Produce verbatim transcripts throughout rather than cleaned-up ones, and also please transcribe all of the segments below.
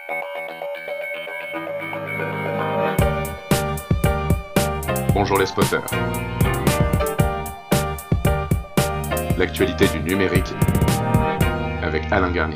Bonjour les spotters. L'actualité du numérique avec Alain Garnier.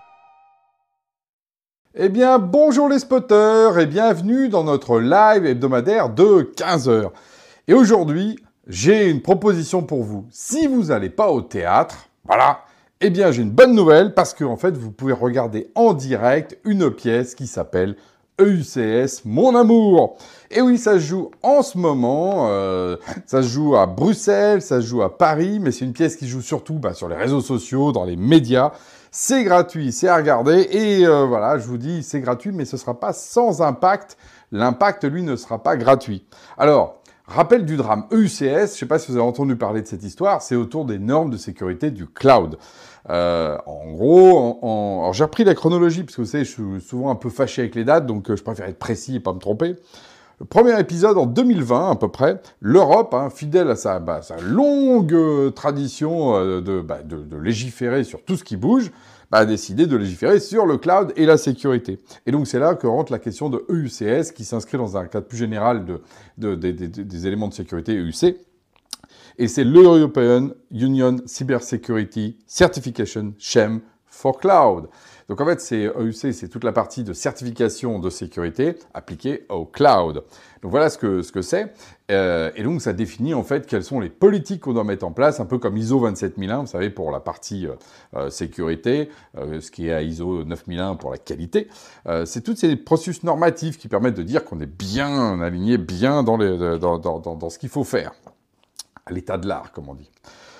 Eh bien, bonjour les spotters et bienvenue dans notre live hebdomadaire de quinze heures. Et aujourd'hui, j'ai une proposition pour vous. Si vous n'allez pas au théâtre, voilà, eh bien j'ai une bonne nouvelle parce que en fait, vous pouvez regarder en direct une pièce qui s'appelle E U C S Mon Amour. Et oui, ça se joue en ce moment, euh, ça se joue à Bruxelles, ça se joue à Paris, mais c'est une pièce qui joue surtout bah, sur les réseaux sociaux, dans les médias. C'est gratuit, c'est à regarder, et euh, voilà, je vous dis, c'est gratuit, mais ce ne sera pas sans impact. L'impact, lui, ne sera pas gratuit. Alors, rappel du drame E U C S, je ne sais pas si vous avez entendu parler de cette histoire, c'est autour des normes de sécurité du cloud. Euh, en gros, en, en... alors j'ai repris la chronologie, parce que vous savez, je suis souvent un peu fâché avec les dates, donc euh, je préfère être précis et pas me tromper. Le premier épisode en deux mille vingt à peu près, l'Europe, hein, fidèle à sa, bah, sa longue euh, tradition euh, de, bah, de, de légiférer sur tout ce qui bouge, bah, a décidé de légiférer sur le cloud et la sécurité. Et donc c'est là que rentre la question de E U C S, qui s'inscrit dans un cadre plus général de, de, de, de, de, des éléments de sécurité E U C. Et c'est l'European Union Cybersecurity Certification Scheme for Cloud. Donc en fait, c'est E U C, c'est toute la partie de certification de sécurité appliquée au cloud. Donc voilà ce que ce que c'est. Euh, et donc ça définit en fait quelles sont les politiques qu'on doit mettre en place, un peu comme I S O vingt-sept mille un, vous savez, pour la partie euh, sécurité, euh, ce qui est à I S O neuf mille un pour la qualité. Euh, c'est tous ces processus normatifs qui permettent de dire qu'on est bien aligné, bien dans, les, dans, dans, dans, dans ce qu'il faut faire. À l'état de l'art, comme on dit.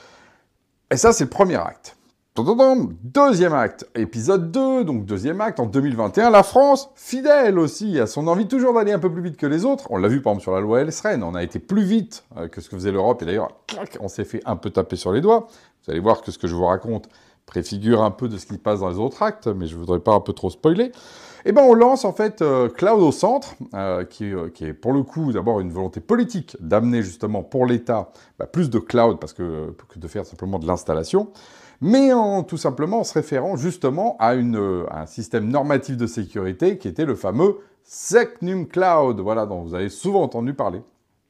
Et ça, c'est le premier acte. Deuxième acte, épisode deux, donc deuxième acte, en deux mille vingt et un, la France, fidèle aussi à son envie toujours d'aller un peu plus vite que les autres. On l'a vu par exemple sur la loi L S R E N, on a été plus vite que ce que faisait l'Europe, et d'ailleurs, clac, on s'est fait un peu taper sur les doigts. Vous allez voir que ce que je vous raconte préfigure un peu de ce qui se passe dans les autres actes, mais je ne voudrais pas un peu trop spoiler. Eh bien, on lance en fait euh, Cloud au centre, euh, qui, euh, qui est pour le coup d'abord une volonté politique d'amener justement pour l'État bah, plus de cloud parce que, que de faire simplement de l'installation, mais en tout simplement en se référant justement à, une, à un système normatif de sécurité qui était le fameux SecNumCloud, voilà, dont vous avez souvent entendu parler.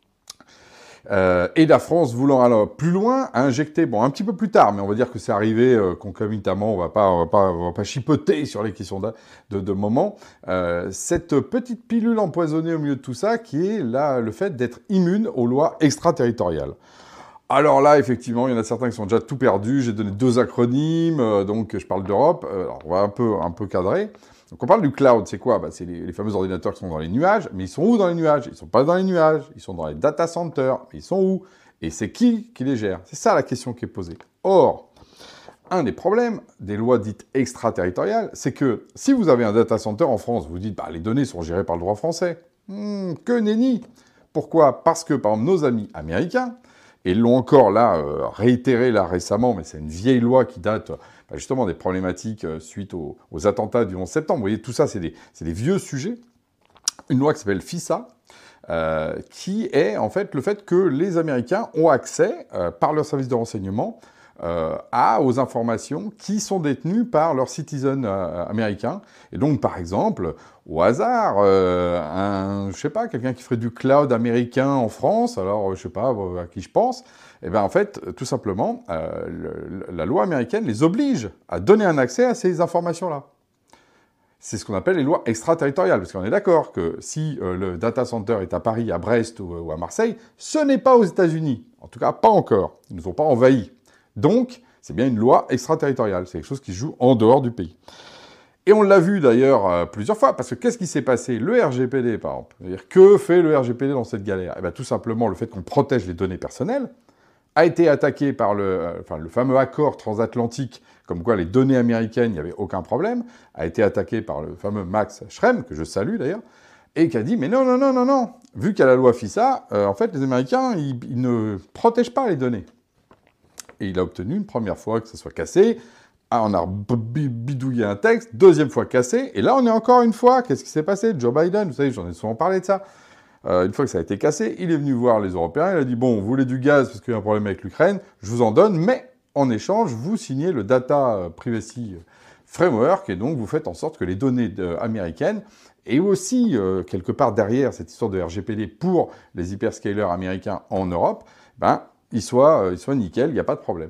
Euh, et la France voulant aller plus loin, a injecté, bon, un petit peu plus tard, mais on va dire que c'est arrivé euh, concomitamment, on va pas, on va pas, on va pas chipoter sur les questions de, de, de moment, euh, cette petite pilule empoisonnée au milieu de tout ça, qui est là, le fait d'être immune aux lois extraterritoriales. Alors là, effectivement, il y en a certains qui sont déjà tout perdus. J'ai donné deux acronymes, euh, donc je parle d'Europe. Euh, alors on va un peu, un peu cadrer. Donc on parle du cloud, c'est quoi? Bah, c'est les, les fameux ordinateurs qui sont dans les nuages, mais ils sont où dans les nuages? Ils ne sont pas dans les nuages, ils sont dans les data centers, mais ils sont où? Et c'est qui qui les gère? C'est ça la question qui est posée. Or, un des problèmes des lois dites extraterritoriales, c'est que si vous avez un data center en France, vous dites bah, les données sont gérées par le droit français. Hmm, que nenni! Pourquoi? Parce que, par exemple, nos amis américains, et ils l'ont encore là euh, réitéré là récemment, mais c'est une vieille loi qui date bah, justement des problématiques euh, suite aux, aux attentats du onze septembre. Vous voyez, tout ça, c'est des, c'est des vieux sujets. Une loi qui s'appelle FISA, euh, qui est en fait le fait que les Américains ont accès, euh, par leur service de renseignement, euh, à, aux informations qui sont détenues par leurs citizens euh, américains. Et donc, par exemple, au hasard, euh, un, je sais pas, quelqu'un qui ferait du cloud américain en France, alors je sais pas à qui je pense, eh bien en fait, tout simplement, euh, le, la loi américaine les oblige à donner un accès à ces informations-là. C'est ce qu'on appelle les lois extraterritoriales, parce qu'on est d'accord que si euh, le data center est à Paris, à Brest ou, ou à Marseille, ce n'est pas aux États-Unis. En tout cas, pas encore. Ils ne nous ont pas envahis. Donc, c'est bien une loi extraterritoriale. C'est quelque chose qui se joue en dehors du pays. Et on l'a vu d'ailleurs euh, plusieurs fois, parce que qu'est-ce qui s'est passé? Le R G P D, par exemple. C'est-à-dire, que fait le R G P D dans cette galère? Eh bien, tout simplement, le fait qu'on protège les données personnelles a été attaqué par le, euh, enfin, le fameux accord transatlantique, comme quoi les données américaines, il n'y avait aucun problème, a été attaqué par le fameux Max Schrems, que je salue d'ailleurs, et qui a dit, mais non, non, non, non, non, vu qu'il y a la loi FISA, euh, en fait, les Américains, ils, ils ne protègent pas les données. Et il a obtenu une première fois que ça soit cassé. Ah, on a bidouillé un texte, deuxième fois cassé, et là on est encore une fois, qu'est-ce qui s'est passé? Joe Biden, vous savez, j'en ai souvent parlé de ça. Euh, une fois que ça a été cassé, il est venu voir les Européens, il a dit, bon, vous voulez du gaz parce qu'il y a un problème avec l'Ukraine, je vous en donne, mais en échange, vous signez le Data Privacy framework, et donc vous faites en sorte que les données de, américaines, et aussi, euh, quelque part derrière cette histoire de R G P D pour les hyperscalers américains en Europe, ben, ils soient, euh, ils soient nickel, il n'y a pas de problème.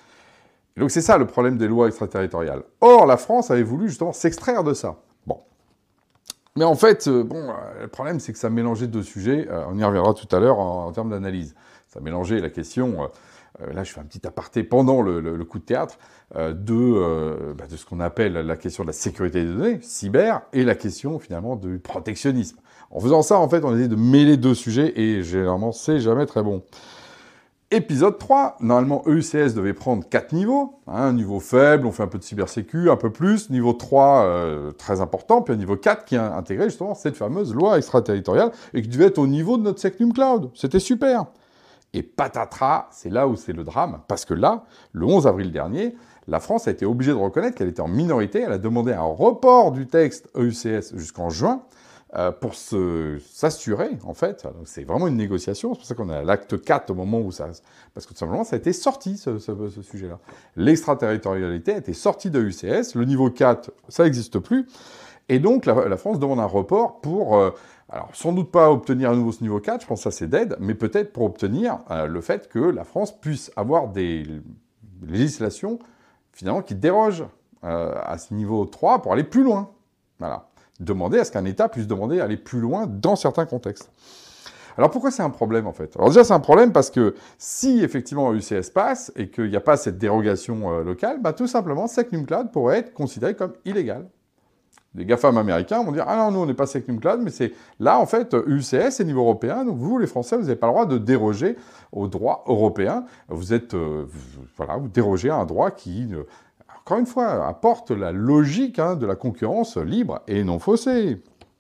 Et donc c'est ça le problème des lois extraterritoriales. Or, la France avait voulu justement s'extraire de ça. Bon. Mais en fait, euh, bon, euh, le problème, c'est que ça mélangeait deux sujets, euh, on y reviendra tout à l'heure en, en termes d'analyse. Ça mélangeait la question... Euh, Euh, là, je fais un petit aparté pendant le, le, le coup de théâtre, euh, de, euh, bah, de ce qu'on appelle la question de la sécurité des données, cyber, et la question, finalement, du protectionnisme. En faisant ça, en fait, on essaie de mêler deux sujets, et généralement, c'est jamais très bon. Épisode trois, normalement, E U C S devait prendre quatre niveaux. Hein, niveau faible, on fait un peu de cybersécu, un peu plus. Niveau trois, euh, très important. Puis un niveau quatre qui a intégré, justement, cette fameuse loi extraterritoriale, et qui devait être au niveau de notre Secnum Cloud. C'était super. Et patatras, c'est là où c'est le drame, parce que là, le onze avril dernier, la France a été obligée de reconnaître qu'elle était en minorité, elle a demandé un report du texte E U C S jusqu'en juin, euh, pour se, s'assurer, en fait, donc c'est vraiment une négociation, c'est pour ça qu'on est à l'acte quatre au moment où ça... Parce que tout simplement, ça a été sorti, ce, ce, ce sujet-là. L'extraterritorialité a été sortie de E U C S, le niveau quatre, ça n'existe plus, et donc la, la France demande un report pour... Euh, Alors, sans doute pas obtenir à nouveau ce niveau quatre, je pense que ça c'est dead, mais peut-être pour obtenir euh, le fait que la France puisse avoir des législations, finalement, qui dérogent euh, à ce niveau trois pour aller plus loin. Voilà. Demander à ce qu'un État puisse demander à aller plus loin dans certains contextes. Alors, pourquoi c'est un problème, en fait? Alors déjà, c'est un problème parce que si, effectivement, E U C S passe et qu'il n'y a pas cette dérogation euh, locale, bah, tout simplement, Secnum Cloud pourrait être considéré comme illégal. Les GAFAM américains vont dire « Ah non, nous, on n'est pas Secnum Cloud, mais c'est là, en fait, E U C S, c'est niveau européen, donc vous, les Français, vous n'avez pas le droit de déroger au droit européen. Vous êtes, euh, vous, voilà, vous dérogez à un droit qui, euh, encore une fois, apporte la logique hein, de la concurrence libre et non faussée. »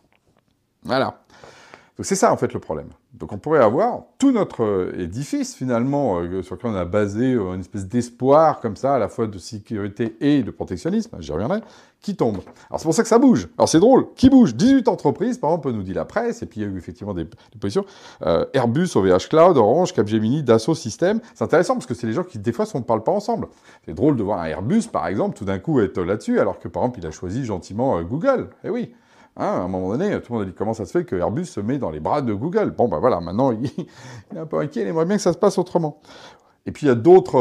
Voilà. Donc c'est ça, en fait, le problème. Donc on pourrait avoir tout notre édifice, finalement, euh, sur lequel on a basé euh, une espèce d'espoir, comme ça, à la fois de sécurité et de protectionnisme, j'y reviendrai, qui tombe. Alors c'est pour ça que ça bouge. Alors c'est drôle, qui bouge? dix-huit entreprises, par exemple, nous dit la presse, et puis il y a eu effectivement des, des positions. Euh, Airbus, O V H Cloud, Orange, Capgemini, Dassault Systèmes. C'est intéressant, parce que c'est les gens qui, des fois, ne parlent pas ensemble. C'est drôle de voir un Airbus, par exemple, tout d'un coup être là-dessus, alors que, par exemple, il a choisi gentiment euh, Google. Eh oui. Hein, à un moment donné, tout le monde a dit comment ça se fait que Airbus se met dans les bras de Google. Bon, ben voilà, maintenant, il, il est un peu inquiet, il aimerait bien que ça se passe autrement. Et puis, il y a d'autres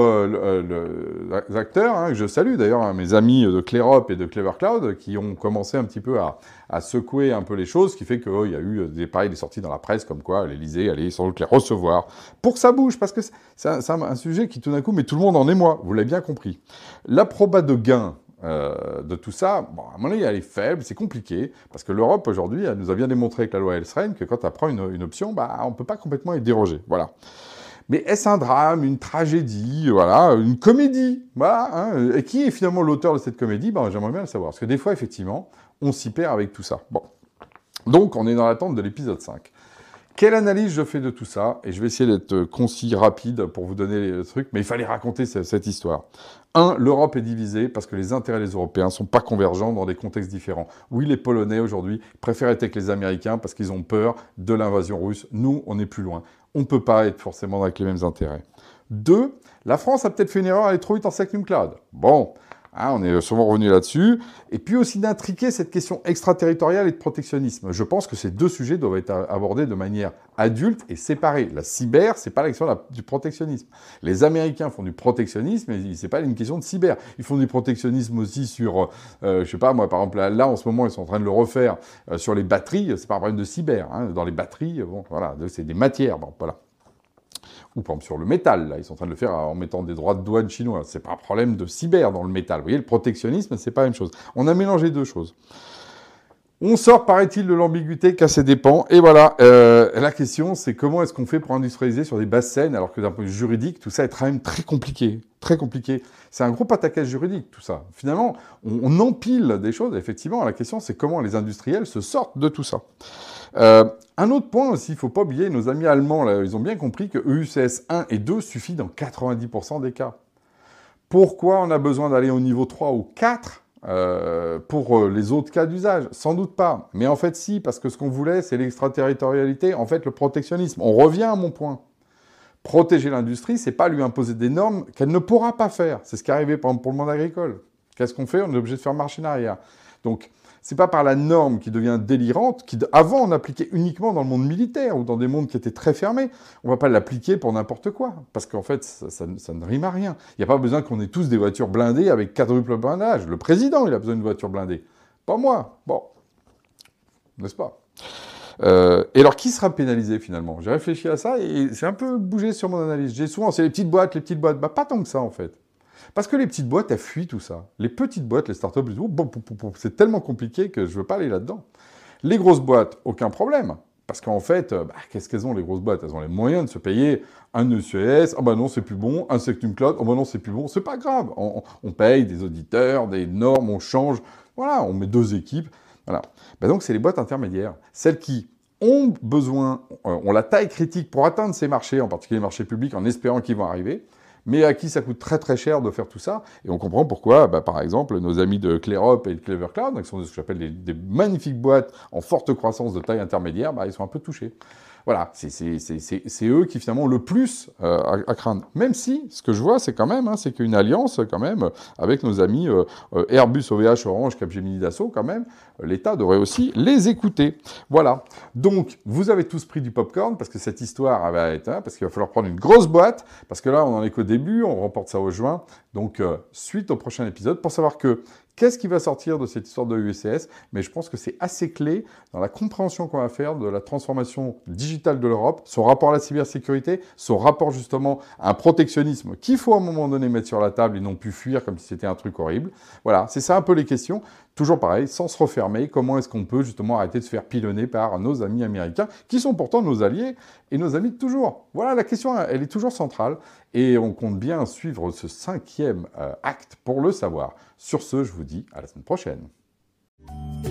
euh, acteurs, hein, que je salue d'ailleurs, hein, mes amis de Clearop et de Clever Cloud, qui ont commencé un petit peu à, à secouer un peu les choses, ce qui fait qu'il oh, y a eu des, pareil, des sorties dans la presse, comme quoi l'Élysée allait sans doute les recevoir, pour que ça bouge, parce que c'est un, un, un sujet qui, tout d'un coup, met tout le monde en émoi, vous l'avez bien compris. L'approbat de gain Euh, de tout ça, bon, à mon avis, elle est faible, c'est compliqué, parce que l'Europe, aujourd'hui, elle nous a bien démontré avec la loi Elsren que quand elle prend une, une option, bah, on ne peut pas complètement y déroger, voilà. Mais est-ce un drame, une tragédie, voilà, une comédie, voilà, hein, et qui est finalement l'auteur de cette comédie? Ben, j'aimerais bien le savoir, parce que des fois, effectivement, on s'y perd avec tout ça. Bon. Donc, on est dans l'attente de l'épisode cinq. Quelle analyse je fais de tout ça? Et je vais essayer d'être concis, rapide, pour vous donner les trucs, mais il fallait raconter cette, cette histoire. Un, l'Europe est divisée parce que les intérêts des Européens ne sont pas convergents dans des contextes différents. Oui, les Polonais, aujourd'hui, préfèrent être avec les Américains parce qu'ils ont peur de l'invasion russe. Nous, on est plus loin. On ne peut pas être forcément avec les mêmes intérêts. Deux, la France a peut-être fait une erreur à aller trop vite en Secnum Cloud. Bon... Hein, on est souvent revenu là-dessus. Et puis aussi d'intriquer cette question extraterritoriale et de protectionnisme. Je pense que ces deux sujets doivent être abordés de manière adulte et séparée. La cyber, c'est pas la question du protectionnisme. Les Américains font du protectionnisme, mais c'est pas une question de cyber. Ils font du protectionnisme aussi sur, euh, je sais pas moi, par exemple, là, là, en ce moment, ils sont en train de le refaire euh, sur les batteries. C'est pas un problème de cyber. Hein. Dans les batteries, bon, voilà, c'est des matières. Bon, voilà. Ou par exemple sur le métal, là, ils sont en train de le faire en mettant des droits de douane chinois. C'est pas un problème de cyber dans le métal. Vous voyez, le protectionnisme, c'est pas la même chose. On a mélangé deux choses. On sort, paraît-il, de l'ambiguïté qu'à ses dépens. Et voilà, euh, la question, c'est comment est-ce qu'on fait pour industrialiser sur des basses scènes, alors que d'un point de vue juridique, tout ça est quand même très compliqué. Très compliqué. C'est un gros pataquès juridique, tout ça. Finalement, on, on empile des choses. Effectivement, la question, c'est comment les industriels se sortent de tout ça. Euh, un autre point aussi, il ne faut pas oublier, nos amis allemands, là, ils ont bien compris que E U C S un et deux suffit dans quatre-vingt-dix pour cent des cas. Pourquoi on a besoin d'aller au niveau trois ou quatre euh, pour euh, les autres cas d'usage? Sans doute pas. Mais en fait, si, parce que ce qu'on voulait, c'est l'extraterritorialité, en fait, le protectionnisme. On revient à mon point. Protéger l'industrie, c'est pas lui imposer des normes qu'elle ne pourra pas faire. C'est ce qui est arrivé, par exemple, pour le monde agricole. Qu'est-ce qu'on fait? On est obligé de faire marche en arrière. Donc, c'est pas par la norme qui devient délirante, qui avant on appliquait uniquement dans le monde militaire ou dans des mondes qui étaient très fermés. On va pas l'appliquer pour n'importe quoi, parce qu'en fait, ça, ça, ça ne rime à rien. Il n'y a pas besoin qu'on ait tous des voitures blindées avec quadruple blindage. Le président, il a besoin d'une voiture blindée. Pas moi. Bon. N'est-ce pas? Euh, et alors, qui sera pénalisé finalement? J'ai réfléchi à ça et j'ai un peu bougé sur mon analyse. J'ai souvent, c'est les petites boîtes, les petites boîtes. Bah, pas tant que ça en fait. Parce que les petites boîtes, elles fuient tout ça. Les petites boîtes, les startups, c'est tellement compliqué que je ne veux pas aller là-dedans. Les grosses boîtes, aucun problème. Parce qu'en fait, bah, qu'est-ce qu'elles ont les grosses boîtes? Elles ont les moyens de se payer un E C S, ah bah non, c'est plus bon, un Sectum Cloud, ah bah non, c'est plus bon, c'est pas grave. On, on paye des auditeurs, des normes, on change, voilà, on met deux équipes. Voilà. Bah donc, c'est les boîtes intermédiaires. Celles qui ont besoin, euh, ont la taille critique pour atteindre ces marchés, en particulier les marchés publics, en espérant qu'ils vont arriver, mais à qui ça coûte très très cher de faire tout ça. Et on comprend pourquoi, bah, par exemple, nos amis de Clearup et de Clever Cloud, qui sont ce que j'appelle des, des magnifiques boîtes en forte croissance de taille intermédiaire, bah, ils sont un peu touchés. Voilà, c'est eux qui finalement ont le plus euh, à, à craindre. Même si, ce que je vois, c'est quand même, hein, c'est qu'une alliance quand même avec nos amis euh, Airbus, O V H, Orange, Capgemini, Dassault, quand même, l'État devrait aussi les écouter. Voilà. Donc, vous avez tous pris du popcorn parce que cette histoire va être, hein, parce qu'il va falloir prendre une grosse boîte, parce que là, on en est qu'au début, on remporte ça au juin. Donc, euh, suite au prochain épisode, pour savoir que qu'est-ce qui va sortir de cette histoire de U C S? Mais je pense que c'est assez clé dans la compréhension qu'on va faire de la transformation digitale de l'Europe, son rapport à la cybersécurité, son rapport justement à un protectionnisme qu'il faut à un moment donné mettre sur la table et non plus fuir comme si c'était un truc horrible. Voilà, c'est ça un peu les questions. Toujours pareil, sans se refermer, comment est-ce qu'on peut justement arrêter de se faire pilonner par nos amis américains, qui sont pourtant nos alliés et nos amis de toujours. Voilà, la question, elle est toujours centrale et on compte bien suivre ce cinquième euh, acte pour le savoir. Sur ce, je vous dis à la semaine prochaine.